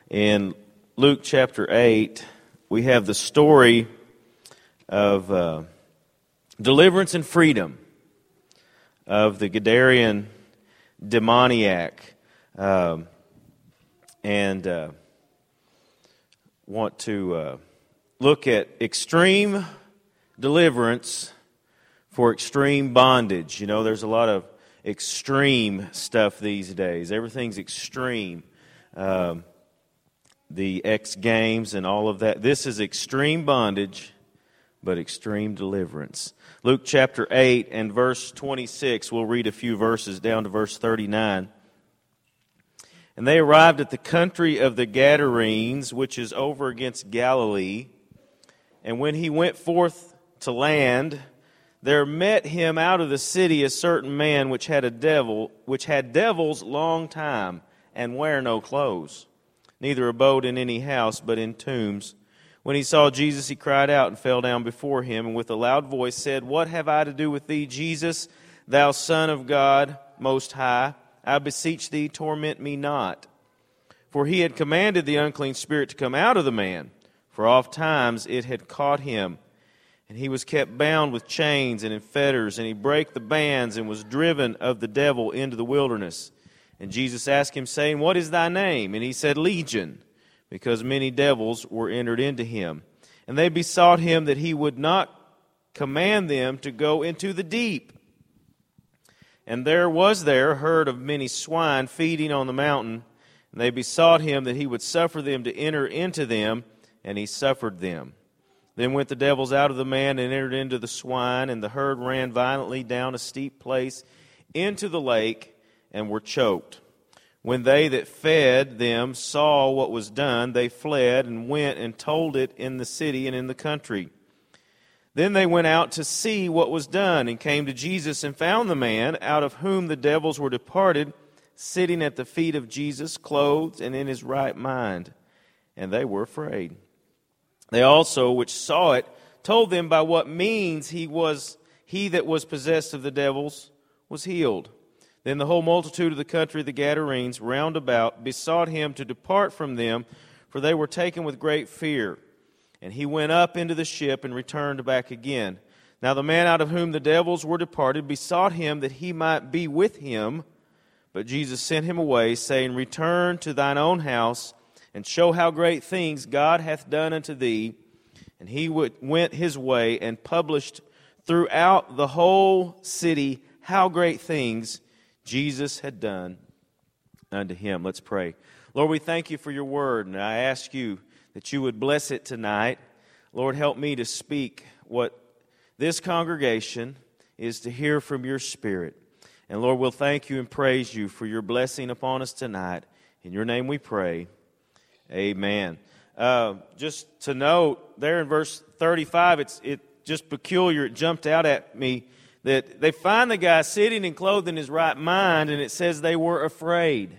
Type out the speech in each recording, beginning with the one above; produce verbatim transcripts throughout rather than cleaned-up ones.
In Luke chapter eight, we have the story of uh, deliverance and freedom of the Gadarene demoniac. Um, and uh, want to uh, look at extreme deliverance for extreme bondage. You know, there's a lot of extreme stuff these days. Everything's extreme. Um, the X Games and all of that. This is extreme bondage, but extreme deliverance. Luke chapter eight and verse twenty-six. We'll read a few verses down to verse thirty-nine. And they arrived at the country of the Gadarenes, which is over against Galilee. And when he went forth to land, there met him out of the city a certain man which had a devil, which had devils long time, and wear no clothes, neither abode in any house, but in tombs. When he saw Jesus, he cried out and fell down before him, and with a loud voice said, What have I to do with thee, Jesus, thou Son of God Most High? I beseech thee, torment me not. For he had commanded the unclean spirit to come out of the man, for oft times it had caught him. And he was kept bound with chains and in fetters, and he brake the bands, and was driven of the devil into the wilderness. And Jesus asked him, saying, What is thy name? And he said, Legion, because many devils were entered into him. And they besought him that he would not command them to go into the deep. And there was there a herd of many swine feeding on the mountain, and they besought him that he would suffer them to enter into them, and he suffered them. Then went the devils out of the man and entered into the swine, and the herd ran violently down a steep place into the lake, and were choked. When they that fed them saw what was done, they fled and went and told it in the city and in the country. Then they went out to see what was done, and came to Jesus, and found the man, out of whom the devils were departed, sitting at the feet of Jesus, clothed and in his right mind. And they were afraid. They also, which saw it, told them by what means he was he that was possessed of the devils was healed. Then the whole multitude of the country of the Gadarenes round about besought him to depart from them, for they were taken with great fear. And he went up into the ship and returned back again. Now the man out of whom the devils were departed besought him that he might be with him. But Jesus sent him away, saying, Return to thine own house, and show how great things God hath done unto thee. And he went his way, and published throughout the whole city how great things Jesus had done unto him. Let's pray. Lord, we thank you for your word, and I ask you that you would bless it tonight. Lord, help me to speak what this congregation is to hear from your Spirit. And Lord, we'll thank you and praise you for your blessing upon us tonight. In your name we pray. Amen. Uh, just to note, there in verse thirty-five, it's it just peculiar. It jumped out at me that they find the guy sitting and clothed in his right mind, and it says they were afraid.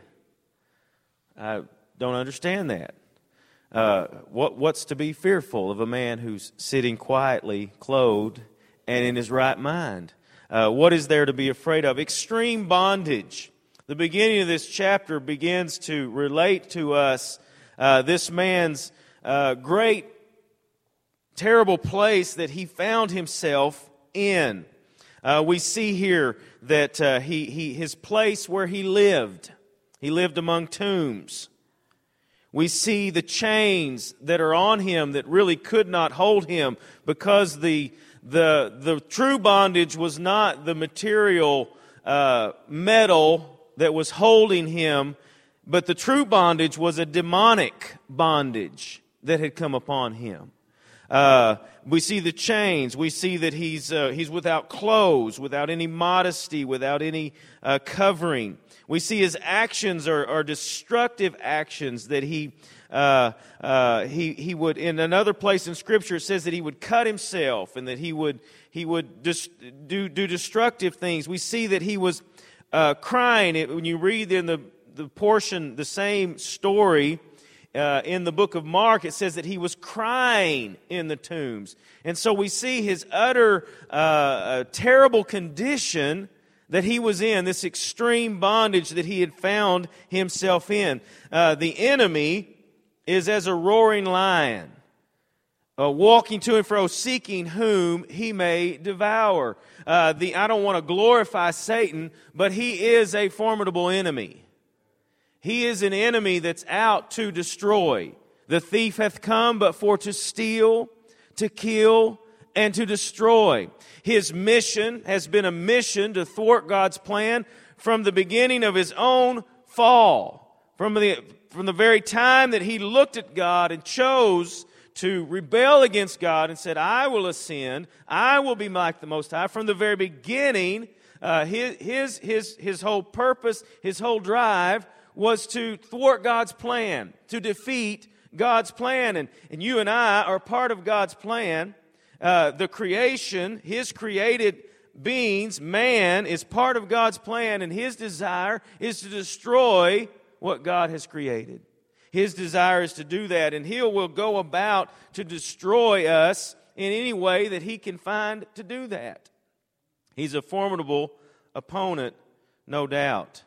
I don't understand that. Uh, what what's to be fearful of a man who's sitting quietly, clothed, and in his right mind? Uh, what is there to be afraid of? Extreme bondage. The beginning of this chapter begins to relate to us uh, this man's uh, great, terrible place that he found himself in. Uh, we see here that uh, he, he his place where he lived. He lived among tombs. We see the chains that are on him that really could not hold him, because the the the true bondage was not the material uh, metal that was holding him, but the true bondage was a demonic bondage that had come upon him. Uh, we see the chains. We see that he's uh, he's without clothes, without any modesty, without any uh, covering. We see his actions are, are destructive actions that he uh, uh, he he would. In another place in Scripture, it says that he would cut himself and that he would he would dis, do do destructive things. We see that he was uh, crying. It, when you read in the the portion, the same story. Uh, in the book of Mark, it says that he was crying in the tombs. And so we see his utter uh, uh, terrible condition that he was in, this extreme bondage that he had found himself in. Uh, the enemy is as a roaring lion, uh, walking to and fro, seeking whom he may devour. Uh, the I don't want to glorify Satan, but he is a formidable enemy. He is an enemy that's out to destroy. The thief hath come but for to steal, to kill, and to destroy. His mission has been a mission to thwart God's plan from the beginning of his own fall. From the, from the very time that he looked at God and chose to rebel against God and said, I will ascend, I will be like the Most High. From the very beginning, uh, his, his, his, his whole purpose, his whole drive was to thwart God's plan, to defeat God's plan. And, and you and I are part of God's plan. Uh, the creation, His created beings, man, is part of God's plan, and His desire is to destroy what God has created. His desire is to do that, and He will go about to destroy us in any way that He can find to do that. He's a formidable opponent, no doubt.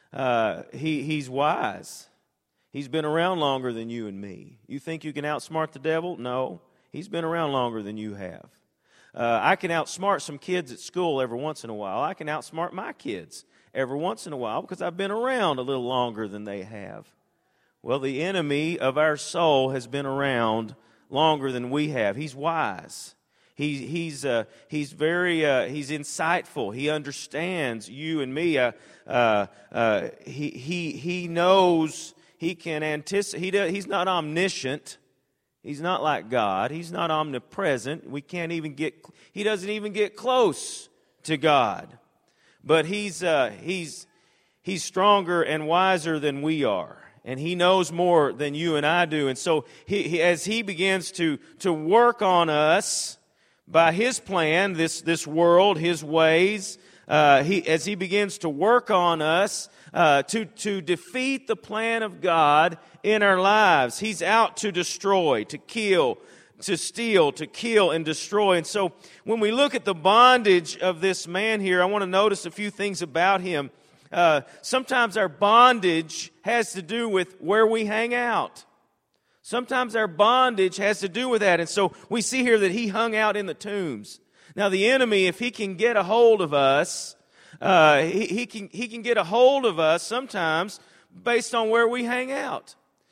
Uh, he, he's wise. He's been around longer than you and me. You think you can outsmart the devil? No. He's been around longer than you have. Uh, I can outsmart some kids at school every once in a while. I can outsmart my kids every once in a while because I've been around a little longer than they have. Well, the enemy of our soul has been around longer than we have. He's wise. He, he's uh, he's very uh, he's insightful. He understands you and me. Uh, uh, uh, he he he knows. He can anticipate. He does, he's not omniscient. He's not like God. He's not omnipresent. We can't even get. He doesn't even get close to God. But he's uh, he's he's stronger and wiser than we are, and he knows more than you and I do. And so, he, he, as he begins to to work on us by his plan, this this world, his ways, uh, he as he begins to work on us uh, to to defeat the plan of God in our lives. He's out to destroy, to kill, to steal, to kill and destroy. And so when we look at the bondage of this man here, I want to notice a few things about him. Uh, sometimes our bondage has to do with where we hang out. Sometimes our bondage has to do with that. And so we see here that he hung out in the tombs. Now the enemy, if he can get a hold of us, uh, he, he can he can get a hold of us sometimes based on where we hang out.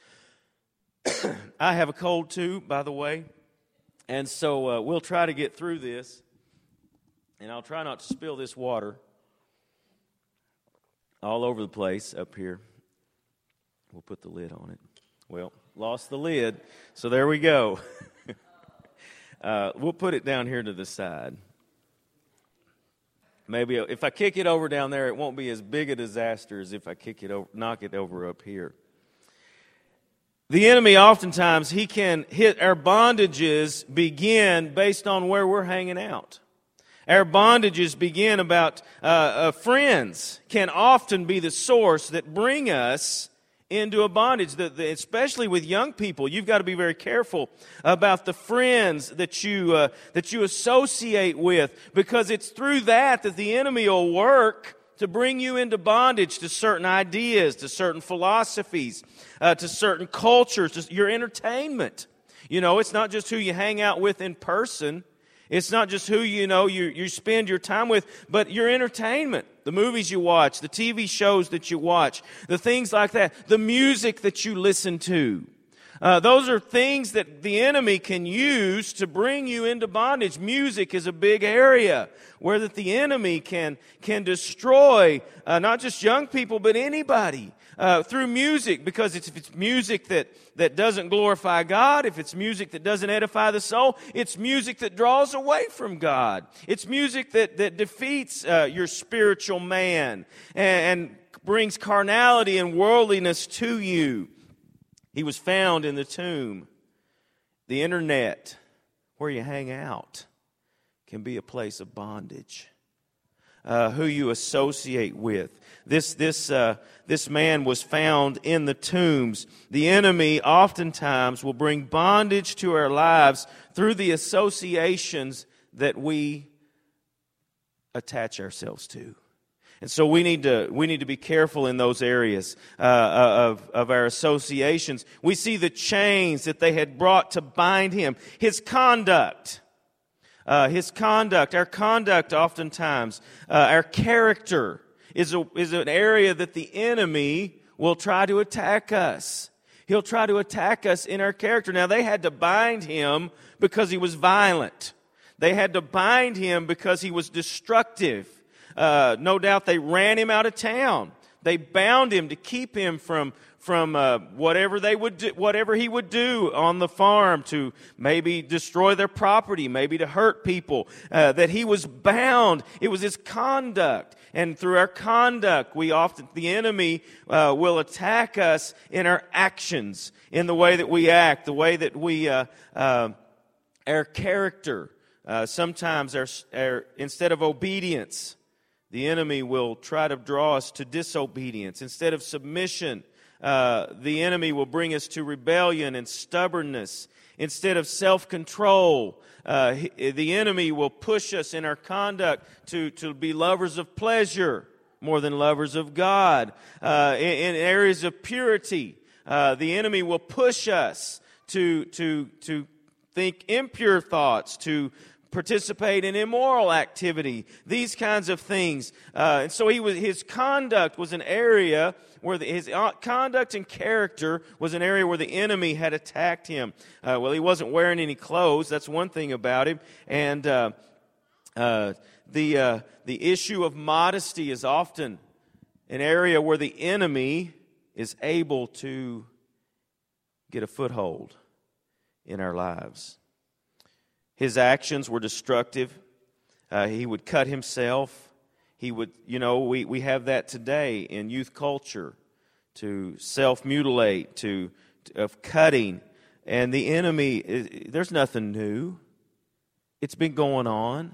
I have a cold too, by the way, and so uh, we'll try to get through this, and I'll try not to spill this water all over the place up here. We'll put the lid on it. Well, lost the lid, so there we go. uh, we'll put it down here to the side. Maybe if I kick it over down there, it won't be as big a disaster as if I kick it over, knock it over up here. The enemy, oftentimes, he can hit our bondages begin based on where we're hanging out. Our bondages begin about uh, uh, friends can often be the source that bring us into a bondage. The, the, especially with young people, you've got to be very careful about the friends that you uh, that you associate with, because it's through that that the enemy will work to bring you into bondage to certain ideas, to certain philosophies, uh, to certain cultures, to your entertainment. You know, it's not just who you hang out with in person. It's not just who you know you, you spend your time with, but your entertainment, the movies you watch, the T V shows that you watch, the things like that, the music that you listen to. Uh, those are things that the enemy can use to bring you into bondage. Music is a big area where that the enemy can can destroy uh, not just young people, but anybody uh, through music. Because it's, if it's music that, that doesn't glorify God, if it's music that doesn't edify the soul, it's music that draws away from God. It's music that, that defeats uh, your spiritual man and, and brings carnality and worldliness to you. He was found in the tomb. The internet, where you hang out, can be a place of bondage. Uh, who you associate with. This this uh, this man was found in the tombs. The enemy oftentimes will bring bondage to our lives through the associations that we attach ourselves to. And so we need to we need to be careful in those areas uh, of, of our associations. We see the chains that they had brought to bind him. His conduct. Uh, his conduct. Our conduct oftentimes, uh, our character is, a, is an area that the enemy will try to attack us. He'll try to attack us in our character. Now, they had to bind him because he was violent. They had to bind him because he was destructive. Uh, no doubt they ran him out of town. They bound him to keep him from from uh, whatever they would do, whatever he would do on the farm, to maybe destroy their property, maybe to hurt people. Uh, that he was bound. It was his conduct, and through our conduct, we often the enemy uh, will attack us in our actions, in the way that we act, the way that we uh, uh, our character. Uh, sometimes our, our instead of obedience, the enemy will try to draw us to disobedience. Instead of submission, uh, the enemy will bring us to rebellion and stubbornness. Instead of self-control, uh, the enemy will push us in our conduct to, to be lovers of pleasure more than lovers of God. Uh, in, in areas of purity, uh, the enemy will push us to, to, to think impure thoughts, to participate in immoral activity, these kinds of things. Uh, and so he was, his conduct was an area where the, his conduct and character was an area where the enemy had attacked him. Uh, well, he wasn't wearing any clothes. That's one thing about him. And uh, uh, the uh, the issue of modesty is often an area where the enemy is able to get a foothold in our lives. His actions were destructive. Uh, he would cut himself. He would, you know, we, we have that today in youth culture, to self-mutilate, to, to of cutting. And the enemy, there's nothing new. It's been going on.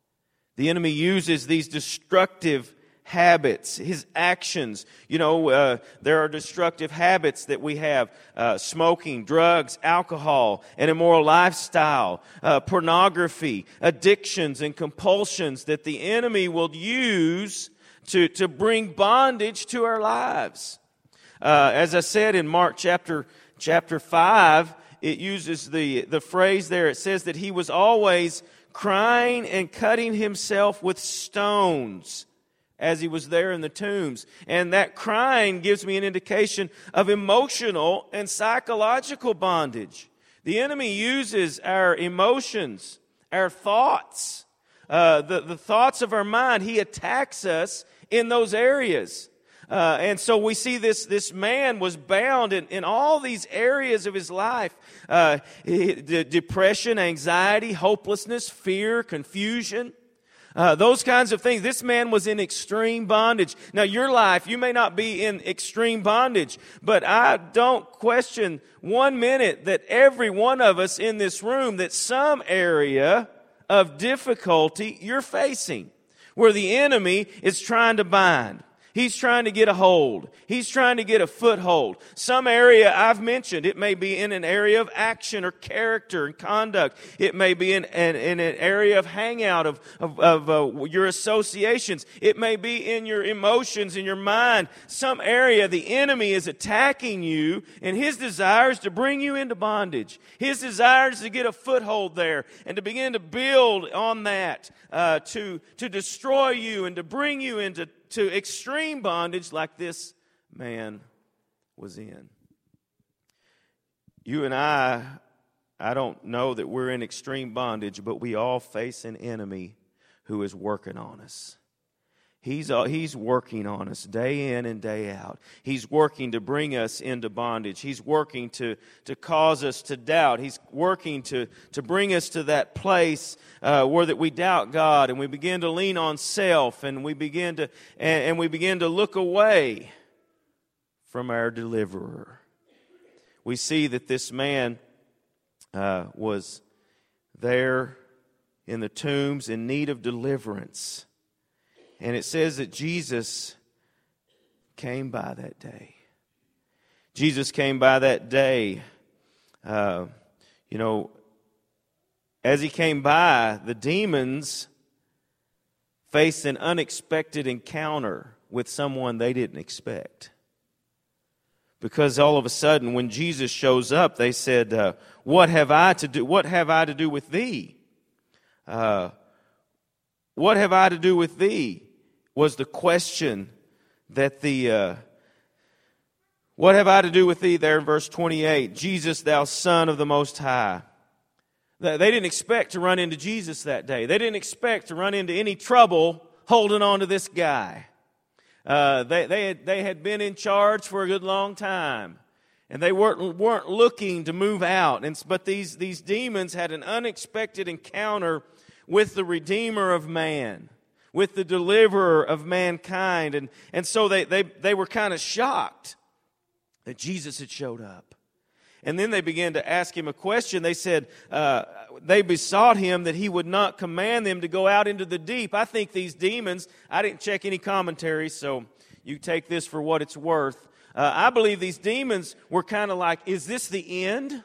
The enemy uses these destructive habits, his actions. You know, uh, there are destructive habits that we have. Uh, smoking, drugs, alcohol, an immoral lifestyle, uh, pornography, addictions and compulsions that the enemy will use to, to bring bondage to our lives. Uh, as I said in Mark chapter, chapter five, it uses the, the phrase there. It says that he was always crying and cutting himself with stones as he was there in the tombs. And that crying gives me an indication of emotional and psychological bondage. The enemy uses our emotions, our thoughts, uh, the, the thoughts of our mind. He attacks us in those areas. Uh, and so we see this, this man was bound in, in all these areas of his life. Uh, he, de- depression, anxiety, hopelessness, fear, confusion. Uh, those kinds of things. This man was in extreme bondage. Now, your life, you may not be in extreme bondage, but I don't question one minute that every one of us in this room, that some area of difficulty you're facing, where the enemy is trying to bind. He's trying to get a hold. He's trying to get a foothold. Some area I've mentioned, it may be in an area of action or character and conduct. It may be in, in, in an area of hangout, of, of, of uh, your associations. It may be in your emotions, in your mind. Some area the enemy is attacking you, and his desire is to bring you into bondage. His desire is to get a foothold there and to begin to build on that, uh, to, to destroy you and to bring you into to extreme bondage like this man was in. You and I, I don't know that we're in extreme bondage, but we all face an enemy who is working on us. He's, uh, he's working on us day in and day out. He's working to bring us into bondage. He's working to, to cause us to doubt. He's working to, to bring us to that place uh, where that we doubt God and we begin to lean on self and we begin to and, and we begin to look away from our deliverer. We see that this man uh, was there in the tombs in need of deliverance. And it says that Jesus came by that day. Jesus came by that day. Uh, you know, as he came by, the demons face an unexpected encounter with someone they didn't expect. Because all of a sudden, when Jesus shows up, they said, uh, "What have I to do? What have I to do with thee? Uh, what have I to do with thee?" Was the question that the uh, what have I to do with thee? There in verse twenty-eight, Jesus, thou Son of the Most High. They didn't expect to run into Jesus that day. They didn't expect to run into any trouble holding on to this guy. Uh, they, they, had, they had been in charge for a good long time, and they weren't, weren't looking to move out. And, but these, these demons had an unexpected encounter with the Redeemer of man, with the Deliverer of mankind. And, and so they, they, they were kind of shocked that Jesus had showed up. And then they began to ask him a question. They said, uh, they besought him that he would not command them to go out into the deep. I think these demons, I didn't check any commentaries, so you take this for what it's worth. Uh, I believe these demons were kind of like, is this the end?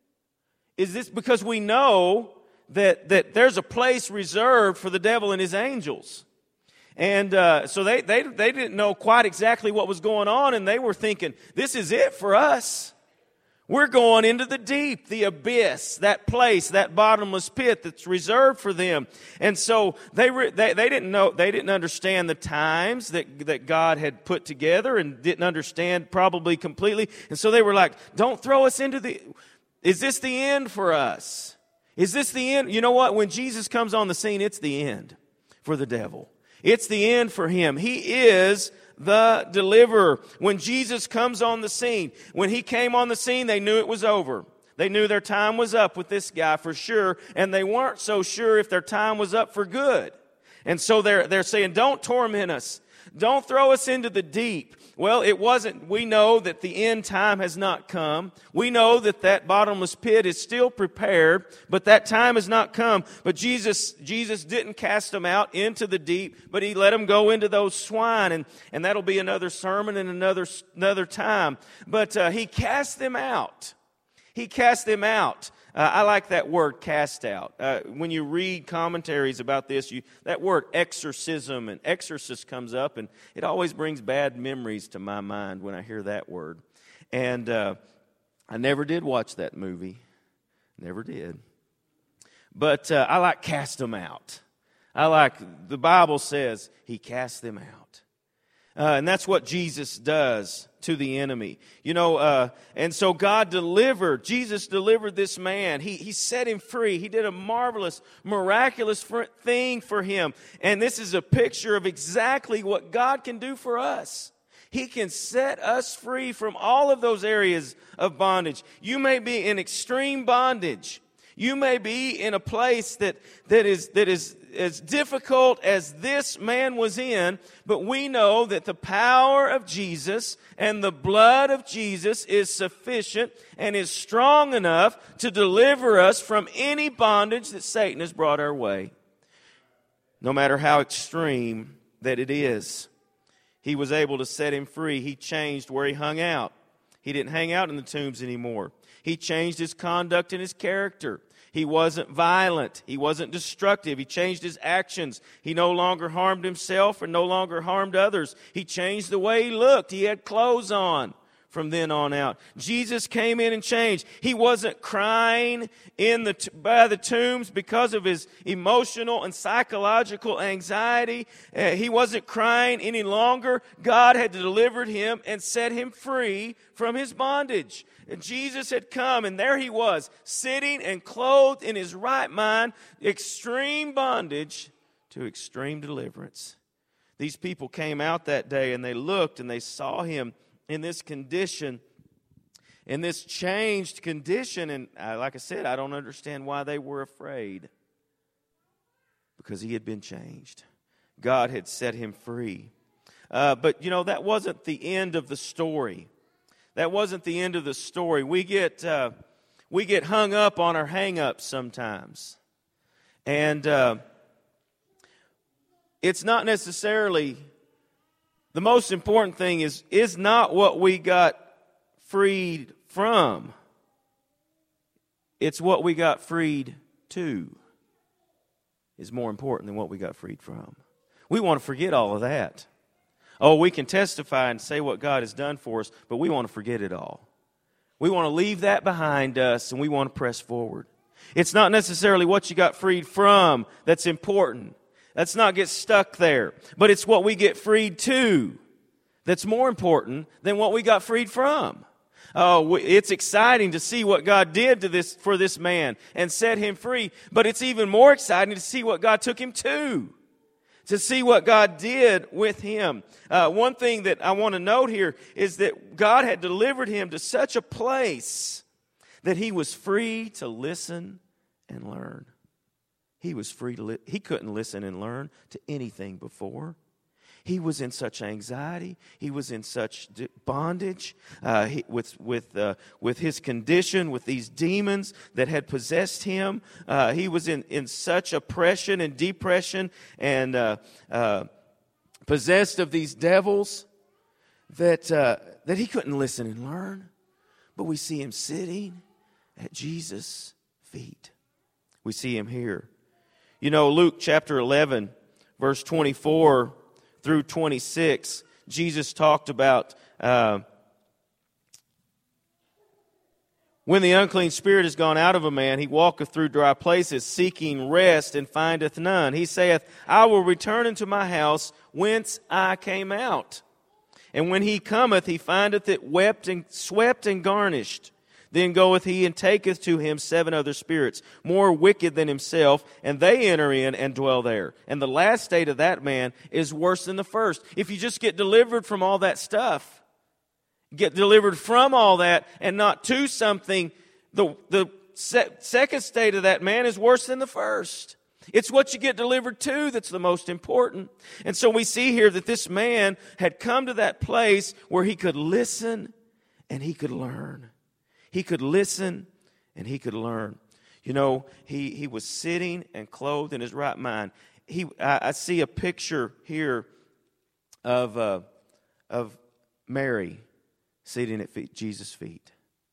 Is this, because we know that, that there's a place reserved for the devil and his angels. And uh, so they, they, they didn't know quite exactly what was going on, and they were thinking, this is it for us. We're going into the deep, the abyss, that place, that bottomless pit that's reserved for them. And so they re- they, they didn't know, they didn't understand the times that, that God had put together, and didn't understand probably completely. And so they were like, don't throw us into the, is this the end for us? Is this the end? You know what? When Jesus comes on the scene, it's the end for the devil. It's the end for him. He is the deliverer. When Jesus comes on the scene, when he came on the scene, they knew it was over. They knew their time was up with this guy for sure, and they weren't so sure if their time was up for good. And so they're, they're saying, don't torment us. Don't throw us into the deep. Well, it wasn't. We know that the end time has not come. We know that that bottomless pit is still prepared, but that time has not come. But Jesus, Jesus didn't cast them out into the deep, but he let them go into those swine, and, and that'll be another sermon and another, another time. But uh, he cast them out. He cast them out. Uh, I like that word, cast out. Uh, when you read commentaries about this, you, that word exorcism and exorcist comes up, and it always brings bad memories to my mind when I hear that word. And uh, I never did watch that movie. Never did. But uh, I like cast them out. I like, the Bible says, he cast them out. Uh, and that's what Jesus does to the enemy. You know, uh, and so God delivered, Jesus delivered this man. He, he set him free. He did a marvelous, miraculous thing for him. And this is a picture of exactly what God can do for us. He can set us free from all of those areas of bondage. You may be in extreme bondage. You may be in a place that, that is, that is as difficult as this man was in, but we know that the power of Jesus and the blood of Jesus is sufficient and is strong enough to deliver us from any bondage that Satan has brought our way, no matter how extreme that it is. He was able to set him free. He changed where he hung out. He didn't hang out in the tombs anymore. He changed his conduct and his character. He wasn't violent. He wasn't destructive. He changed his actions. He no longer harmed himself and no longer harmed others. He changed the way he looked. He had clothes on from then on out. Jesus came in and changed. He wasn't crying in the t- by the tombs because of his emotional and psychological anxiety. Uh, he wasn't crying any longer. God had delivered him and set him free from his bondage. And Jesus had come, and there he was, sitting and clothed in his right mind, extreme bondage to extreme deliverance. These people came out that day, and they looked, and they saw him in this condition, in this changed condition. And uh, like I said, I don't understand why they were afraid. Because he had been changed. God had set him free. Uh, but, you know, that wasn't the end of the story. That wasn't the end of the story. We get uh, we get hung up on our hang-ups sometimes. And uh, it's not necessarily, the most important thing is, is not what we got freed from. It's what we got freed to is more important than what we got freed from. We want to forget all of that. Oh, we can testify and say what God has done for us, but we want to forget it all. We want to leave that behind us, and we want to press forward. It's not necessarily what you got freed from that's important. Let's not get stuck there. But it's what we get freed to that's more important than what we got freed from. Oh, it's exciting to see what God did to this for this man and set him free. But it's even more exciting to see what God took him to. To see what God did with him. Uh, one thing that I want to note here is that God had delivered him to such a place that he was free to listen and learn. He was free to li- he couldn't listen and learn to anything before. He was in such anxiety. He was in such bondage uh, he, with with uh, with his condition, with these demons that had possessed him. Uh, he was in, in such oppression and depression and uh, uh, possessed of these devils that uh, that he couldn't listen and learn. But we see him sitting at Jesus' feet. We see him here. You know, Luke chapter eleven, verse twenty-four through twenty-six, Jesus talked about uh, when the unclean spirit is gone out of a man, he walketh through dry places, seeking rest, and findeth none. He saith, I will return into my house whence I came out. And when he cometh, he findeth it wept and swept and garnished. Then goeth he and taketh to him seven other spirits, more wicked than himself, and they enter in and dwell there. And the last state of that man is worse than the first. If you just get delivered from all that stuff, get delivered from all that and not to something, the, the se- second state of that man is worse than the first. It's what you get delivered to that's the most important. And so we see here that this man had come to that place where he could listen and he could learn. He could listen and he could learn. You know, he, he was sitting and clothed in his right mind. He, I, I see a picture here of, uh, of Mary sitting at feet, Jesus' feet.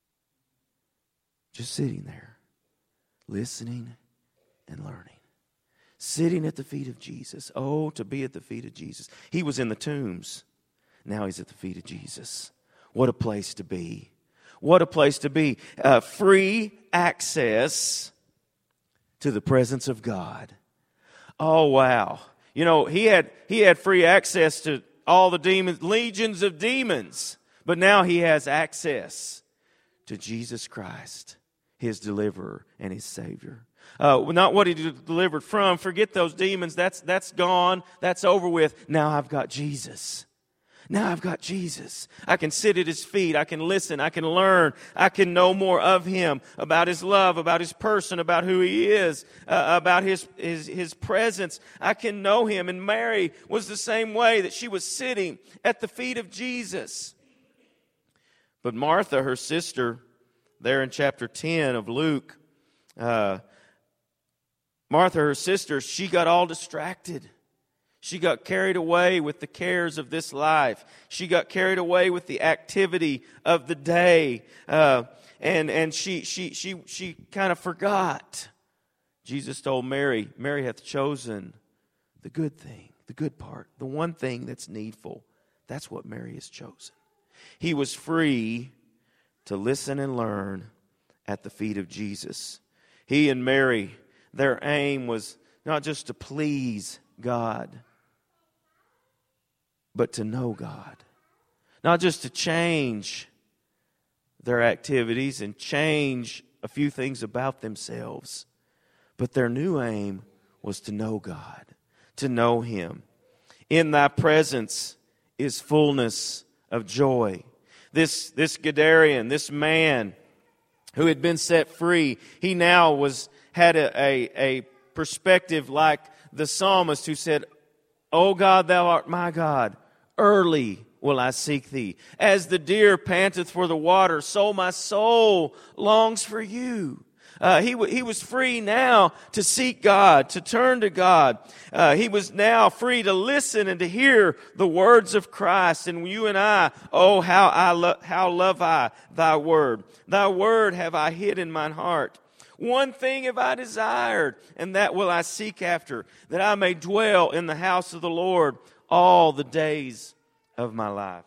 Just sitting there, listening and learning. Sitting at the feet of Jesus. Oh, to be at the feet of Jesus. He was in the tombs. Now he's at the feet of Jesus. What a place to be. What a place to be. Uh, free access to the presence of God. Oh, wow. You know, he had he had free access to all the demons, legions of demons. But now he has access to Jesus Christ, his deliverer and his Savior. Uh, not what he delivered from. Forget those demons. That's, that's gone. That's over with. Now I've got Jesus. Now I've got Jesus. I can sit at his feet. I can listen. I can learn. I can know more of him, about his love, about his person, about who he is, uh, about his, his, his presence. I can know him. And Mary was the same way, that she was sitting at the feet of Jesus. But Martha, her sister, there in chapter ten of Luke, uh, Martha, her sister, she got all distracted. She got carried away with the cares of this life. She got carried away with the activity of the day. Uh, and and she she she she kind of forgot. Jesus told Mary, Mary hath chosen the good thing, the good part, the one thing that's needful. That's what Mary has chosen. He was free to listen and learn at the feet of Jesus. He and Mary, their aim was not just to please God, but to know God. Not just to change their activities and change a few things about themselves, but their new aim was to know God, to know him. In thy presence is fullness of joy. This, this Gadarian, this man who had been set free, he now was had a, a, a perspective like the psalmist who said, O God, thou art my God. Early will I seek thee. As the deer panteth for the water, so my soul longs for you. Uh, he, w- he was free now to seek God, to turn to God. Uh, he was now free to listen and to hear the words of Christ. And you and I, oh, how I lo- how love I thy word. Thy word have I hid in mine heart. One thing have I desired, and that will I seek after, that I may dwell in the house of the Lord all the days of my life.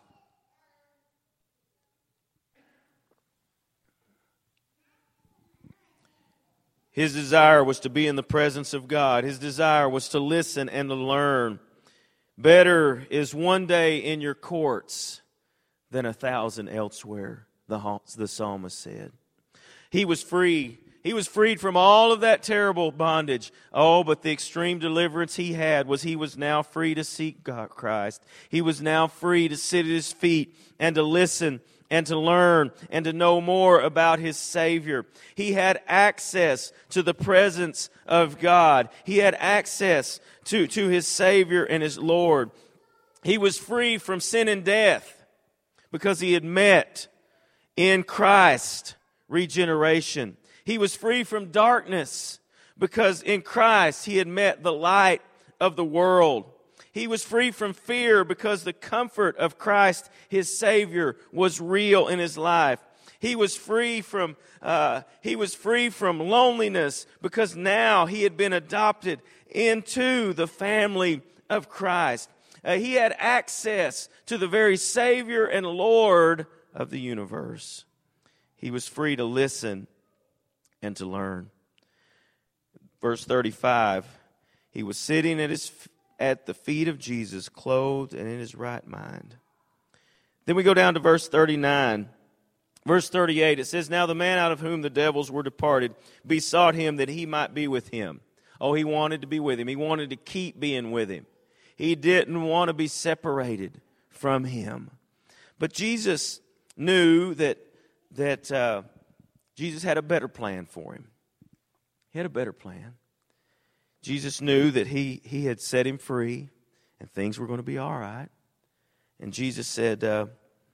His desire was to be in the presence of God. His desire was to listen and to learn. Better is one day in your courts than a thousand elsewhere, the, the psalmist said. He was free. He was freed from all of that terrible bondage. Oh, but the extreme deliverance he had was he was now free to seek God, Christ. He was now free to sit at His feet and to listen and to learn and to know more about his Savior. He had access to the presence of God. He had access to, to his Savior and his Lord. He was free from sin and death because he had met in Christ regeneration. He was free from darkness because in Christ he had met the light of the world. He was free from fear because the comfort of Christ, his Savior, was real in his life. He was free from uh, he was free from loneliness because now he had been adopted into the family of Christ. Uh, he had access to the very Savior and Lord of the universe. He was free to listen and to learn. Verse thirty-five, he was sitting at his at the feet of Jesus, clothed and in his right mind. Then we go down to verse thirty-nine. Verse thirty-eight, it says, "Now the man out of whom the devils were departed besought him that he might be with him." Oh, he wanted to be with him. He wanted to keep being with him. He didn't want to be separated from him. But Jesus knew that, that uh, Jesus had a better plan for him. He had a better plan. Jesus knew that he, he had set him free and things were going to be all right. And Jesus said, uh,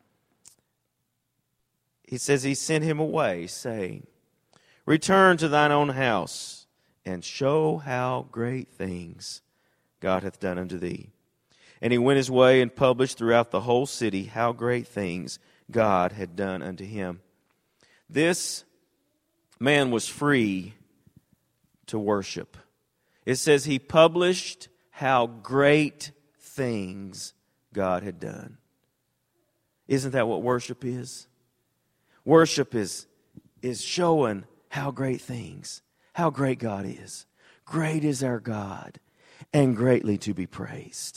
he says he sent him away, saying, "Return to thine own house and show how great things God hath done unto thee." And he went his way and published throughout the whole city how great things God had done unto him. This man was free to worship. It says he published how great things God had done. Isn't that what worship is? Worship is, is showing how great things, how great God is. Great is our God, and greatly to be praised.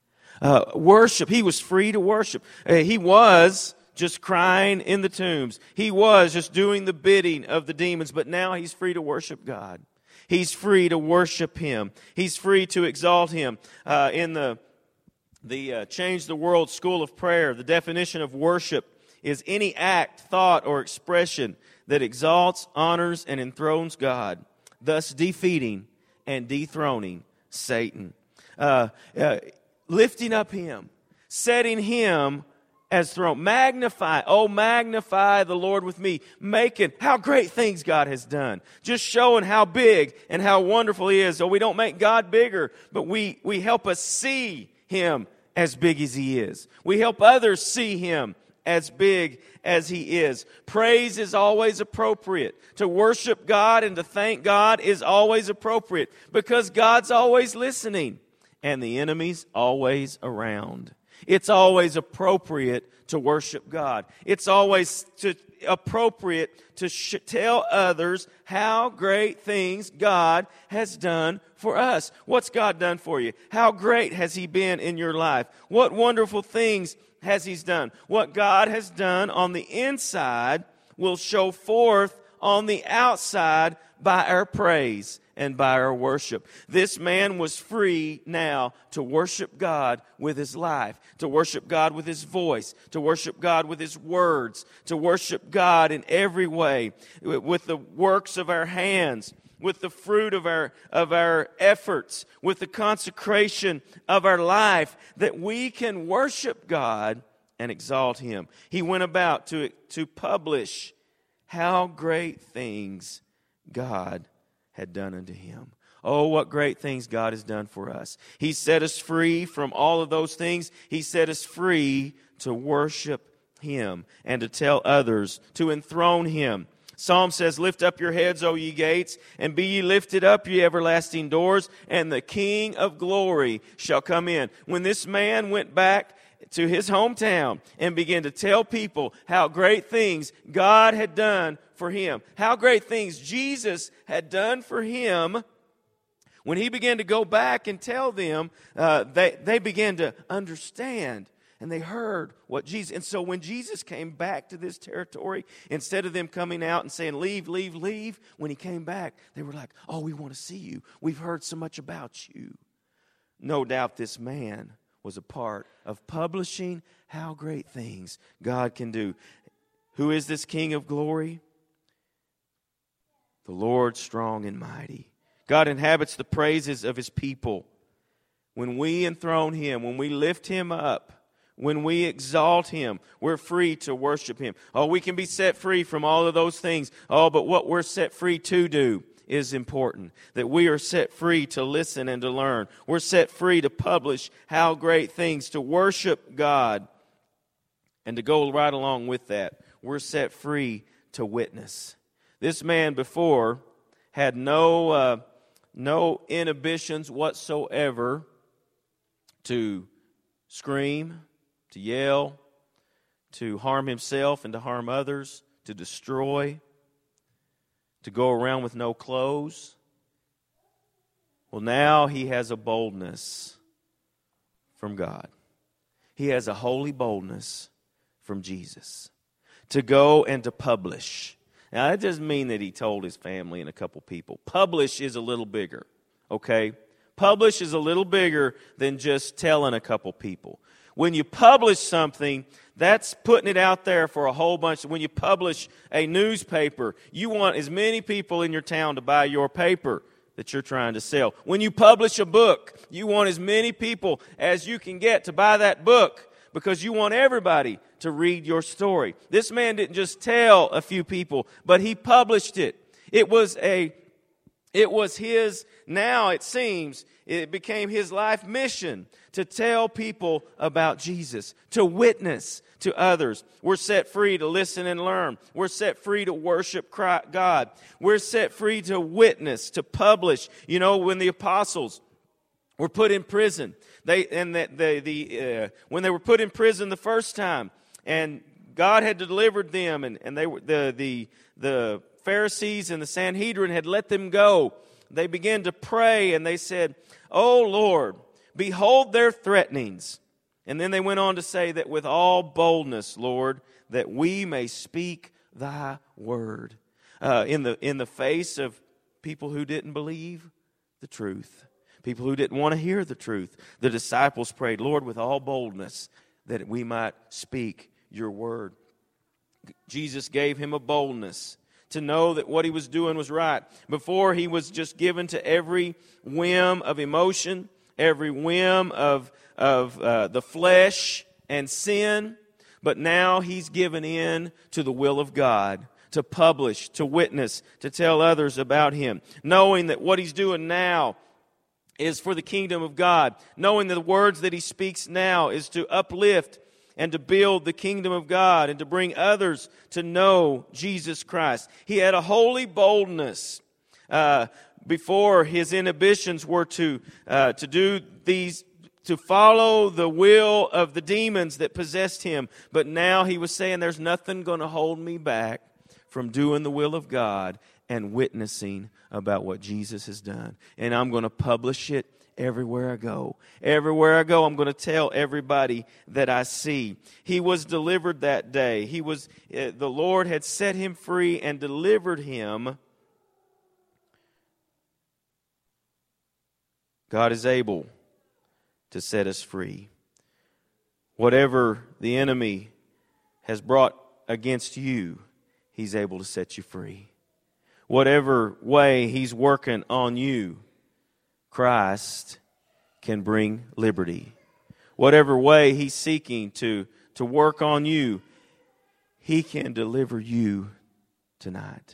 Uh, worship, he was free to worship. Uh, he was just crying in the tombs. He was just doing the bidding of the demons, but now he's free to worship God. He's free to worship Him. He's free to exalt Him. Uh, in the the uh, Change the World School of Prayer, the definition of worship is any act, thought, or expression that exalts, honors, and enthrones God, thus defeating and dethroning Satan. Uh, uh, lifting up Him, setting Him as throne. Magnify, oh magnify the Lord with me. Making how great things God has done. Just showing how big and how wonderful He is. So we don't make God bigger, but we, we help us see Him as big as He is. We help others see Him as big as He is. Praise is always appropriate. To worship God and to thank God is always appropriate because God's always listening and the enemy's always around. It's always appropriate to worship God. It's always to, appropriate to sh- tell others how great things God has done for us. What's God done for you? How great has He been in your life? What wonderful things has He done? What God has done on the inside will show forth on the outside by our praise and by our worship. This man was free now to worship God with his life, to worship God with his voice, to worship God with his words, to worship God in every way, with the works of our hands, with the fruit of our of our efforts, with the consecration of our life, that we can worship God and exalt Him. He went about to, to publish how great things God had done unto him. Oh, what great things God has done for us. He set us free from all of those things. He set us free to worship Him and to tell others, to enthrone Him. Psalm says, lift up your heads, O ye gates, and be ye lifted up, ye everlasting doors, and the King of glory shall come in. When this man went back to his hometown and began to tell people how great things God had done for him, how great things Jesus had done for him, when he began to go back and tell them, uh, they, they began to understand. And they heard what Jesus... And so when Jesus came back to this territory, instead of them coming out and saying, leave, leave, leave, when he came back, they were like, oh, we want to see you. We've heard so much about you. No doubt this man was a part of publishing how great things God can do. Who is this King of glory? The Lord strong and mighty. God inhabits the praises of his people. When we enthrone him, when we lift him up, when we exalt him, we're free to worship him. Oh, we can be set free from all of those things. Oh, but what we're set free to do is important. That we are set free to listen and to learn. We're set free to publish how great things, to worship God. And to go right along with that, we're set free to witness. This man before had no, uh, no inhibitions whatsoever to scream, to yell, to harm himself and to harm others, to destroy, to go around with no clothes. Well, now he has a boldness from God. He has a holy boldness from Jesus to go and to publish. Now, that doesn't mean that he told his family and a couple people. Publish is a little bigger, okay? Publish is a little bigger than just telling a couple people. When you publish something, that's putting it out there for a whole bunch. When you publish a newspaper, you want as many people in your town to buy your paper that you're trying to sell. When you publish a book, you want as many people as you can get to buy that book because you want everybody to read your story. This man didn't just tell a few people, but he published it. It was a, it was his, now it seems, it became his life mission to tell people about Jesus, to witness to others. We're set free to listen and learn. We're set free to worship God. We're set free to witness, to publish. You know, when the apostles were put in prison, they and the, the, the uh, when they were put in prison the first time, and God had delivered them, and, and they were the the the Pharisees and the Sanhedrin had let them go. They began to pray, and they said, "Oh Lord, behold their threatenings." And then they went on to say that with all boldness, Lord, that we may speak thy word. Uh, in the in the face of people who didn't believe the truth, people who didn't want to hear the truth, the disciples prayed, Lord, with all boldness, that we might speak your word. Jesus gave him a boldness to know that what he was doing was right. Before, he was just given to every whim of emotion, every whim of, of uh, the flesh and sin. But now he's given in to the will of God, to publish, to witness, to tell others about him. Knowing that what he's doing now is for the kingdom of God. Knowing that the words that he speaks now is to uplift and to build the kingdom of God and to bring others to know Jesus Christ. He had a holy boldness. Uh, before, his inhibitions were to uh, to do these, to follow the will of the demons that possessed him. But now he was saying, there's nothing going to hold me back from doing the will of God and witnessing about what Jesus has done. And I'm going to publish it everywhere I go. Everywhere I go, I'm going to tell everybody that I see. He was delivered that day. He was, uh, the Lord had set him free and delivered him. God is able to set us free. Whatever the enemy has brought against you, he's able to set you free. Whatever way he's working on you, Christ can bring liberty. Whatever way he's seeking to, to work on you, he can deliver you tonight.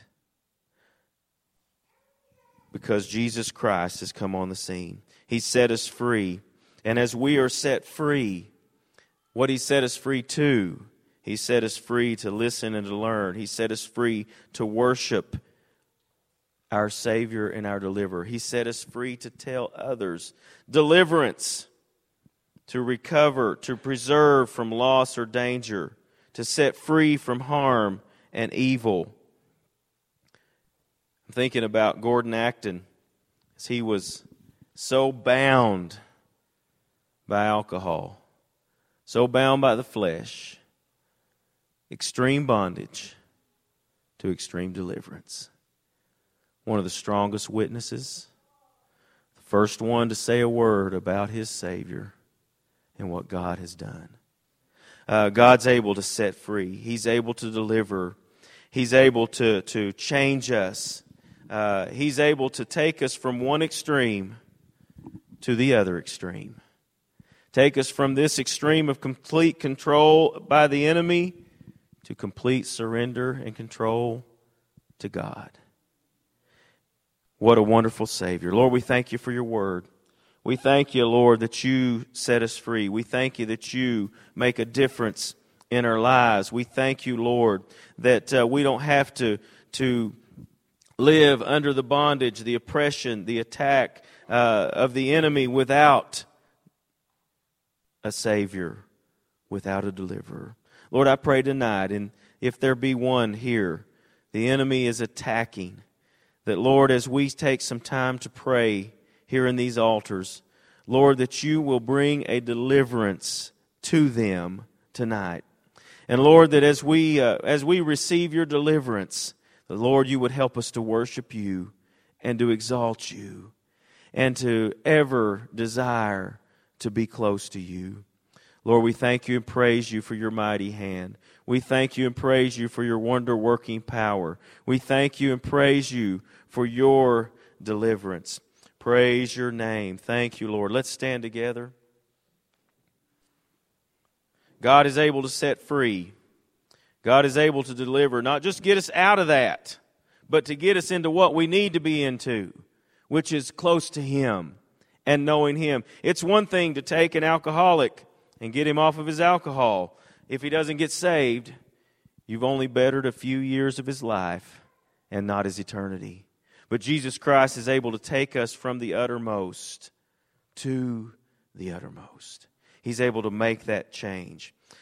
Because Jesus Christ has come on the scene. He set us free. And as we are set free, what he set us free to, He set us free to listen and to learn. He set us free to worship our Savior and our Deliverer. He set us free to tell others. Deliverance, to recover, to preserve from loss or danger, to set free from harm and evil. I'm thinking about Gordon Acton, as he was so bound by alcohol, so bound by the flesh, extreme bondage to extreme deliverance. One of the strongest witnesses, the first one to say a word about his Savior and what God has done. Uh, God's able to set free. He's able to deliver. He's able to, to change us. Uh, he's able to take us from one extreme to the other extreme. Take us from this extreme of complete control by the enemy to complete surrender and control to God. What a wonderful Savior. Lord, we thank you for your word. We thank you, Lord, that you set us free. We thank you that you make a difference in our lives. We thank you, Lord, that uh, we don't have to, to live under the bondage, the oppression, the attack uh, of the enemy without a Savior, without a deliverer. Lord, I pray tonight, and if there be one here, the enemy is attacking, that, Lord, as we take some time to pray here in these altars, Lord, that you will bring a deliverance to them tonight. And, Lord, that as we uh, as we receive your deliverance, the Lord, you would help us to worship you and to exalt you and to ever desire to be close to you. Lord, we thank you and praise you for your mighty hand. We thank you and praise you for your wonder-working power. We thank you and praise you for your deliverance. Praise your name. Thank you, Lord. Let's stand together. God is able to set free. God is able to deliver, not just get us out of that, but to get us into what we need to be into, which is close to Him and knowing Him. It's one thing to take an alcoholic and get him off of his alcohol. If he doesn't get saved, you've only bettered a few years of his life and not his eternity. But Jesus Christ is able to take us from the uttermost to the uttermost. He's able to make that change.